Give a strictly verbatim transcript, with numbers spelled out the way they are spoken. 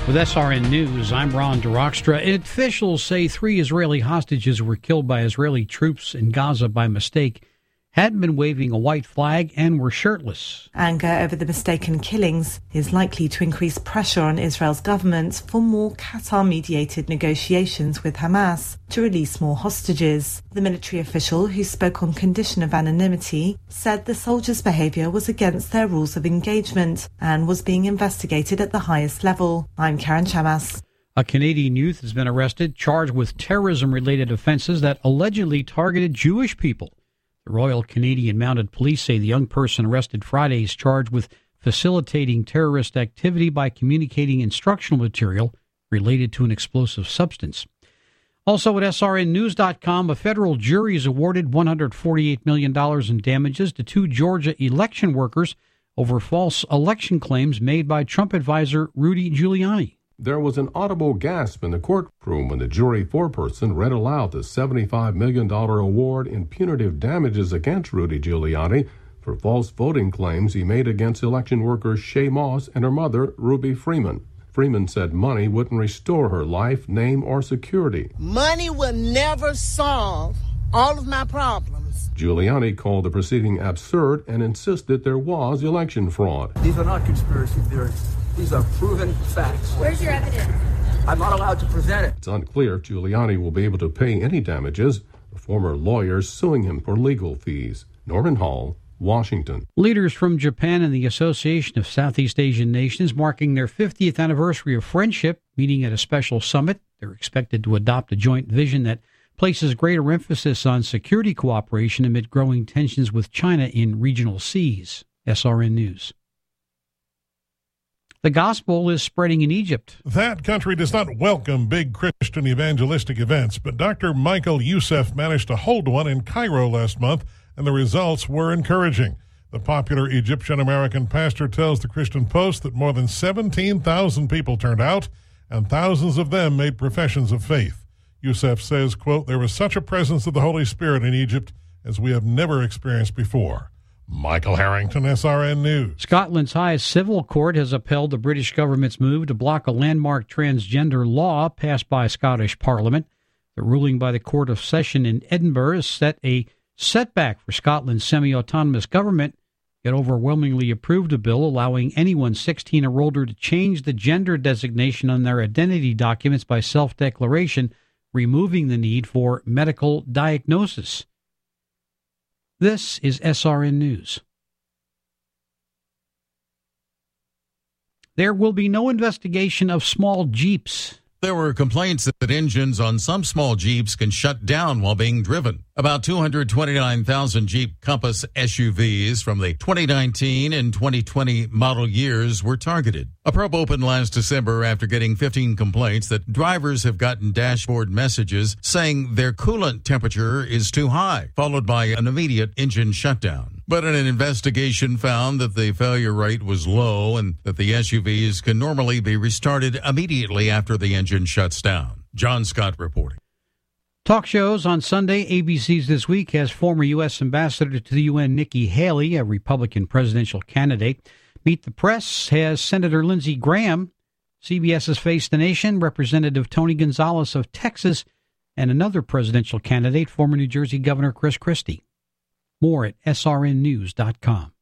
With S R N News, I'm Ron DeRockstra. Officials say three Israeli hostages were killed by Israeli troops in Gaza by mistake, hadn't been waving a white flag, and were shirtless. Anger over the mistaken killings is likely to increase pressure on Israel's government for more Qatar-mediated negotiations with Hamas to release more hostages. The military official, who spoke on condition of anonymity, said the soldiers' behaviour was against their rules of engagement and was being investigated at the highest level. I'm Karen Chamas. A Canadian youth has been arrested, charged with terrorism-related offences that allegedly targeted Jewish people. The Royal Canadian Mounted Police say the young person arrested Friday is charged with facilitating terrorist activity by communicating instructional material related to an explosive substance. Also at S R N news dot com, a federal jury has awarded one hundred forty-eight million dollars in damages to two Georgia election workers over false election claims made by Trump advisor Rudy Giuliani. There was an audible gasp in the courtroom when the jury foreperson read aloud the seventy-five million dollars award in punitive damages against Rudy Giuliani for false voting claims he made against election workers Shay Moss and her mother, Ruby Freeman. Freeman said money wouldn't restore her life, name, or security. Money will never solve all of my problems. Giuliani called the proceeding absurd and insisted there was election fraud. These are not conspiracy theories. These are proven facts. Where's your evidence? I'm not allowed to present it. It's unclear if Giuliani will be able to pay any damages. The former lawyers suing him for legal fees. Norman Hall, Washington. Leaders from Japan and the Association of Southeast Asian Nations marking their fiftieth anniversary of friendship, meeting at a special summit. They're expected to adopt a joint vision that places greater emphasis on security cooperation amid growing tensions with China in regional seas. S R N News. The gospel is spreading in Egypt. That country does not welcome big Christian evangelistic events, but Doctor Michael Youssef managed to hold one in Cairo last month, and the results were encouraging. The popular Egyptian-American pastor tells the Christian Post that more than seventeen thousand people turned out, and thousands of them made professions of faith. Youssef says, quote, "There was such a presence of the Holy Spirit in Egypt as we have never experienced before." Michael Harrington, S R N News. Scotland's highest civil court has upheld the British government's move to block a landmark transgender law passed by Scottish Parliament. The ruling by the Court of Session in Edinburgh has set a setback for Scotland's semi-autonomous government. It overwhelmingly approved a bill allowing anyone sixteen or older to change the gender designation on their identity documents by self-declaration, removing the need for medical diagnosis. This is S R N News. There will be no investigation of small Jeeps. There were complaints that engines on some small Jeeps can shut down while being driven. About two hundred twenty-nine thousand Jeep Compass S U Vs from the twenty nineteen and twenty twenty model years were targeted. A probe opened last December after getting fifteen complaints that drivers have gotten dashboard messages saying their coolant temperature is too high, followed by an immediate engine shutdown. But an investigation found that the failure rate was low and that the S U Vs can normally be restarted immediately after the engine shuts down. John Scott reporting. Talk shows on Sunday. A B C's This Week has former U S Ambassador to the U N Nikki Haley, a Republican presidential candidate. Meet the Press has Senator Lindsey Graham. CBS's Face the Nation, Representative Tony Gonzalez of Texas, and another presidential candidate, former New Jersey Governor Chris Christie. More at S R N news dot com.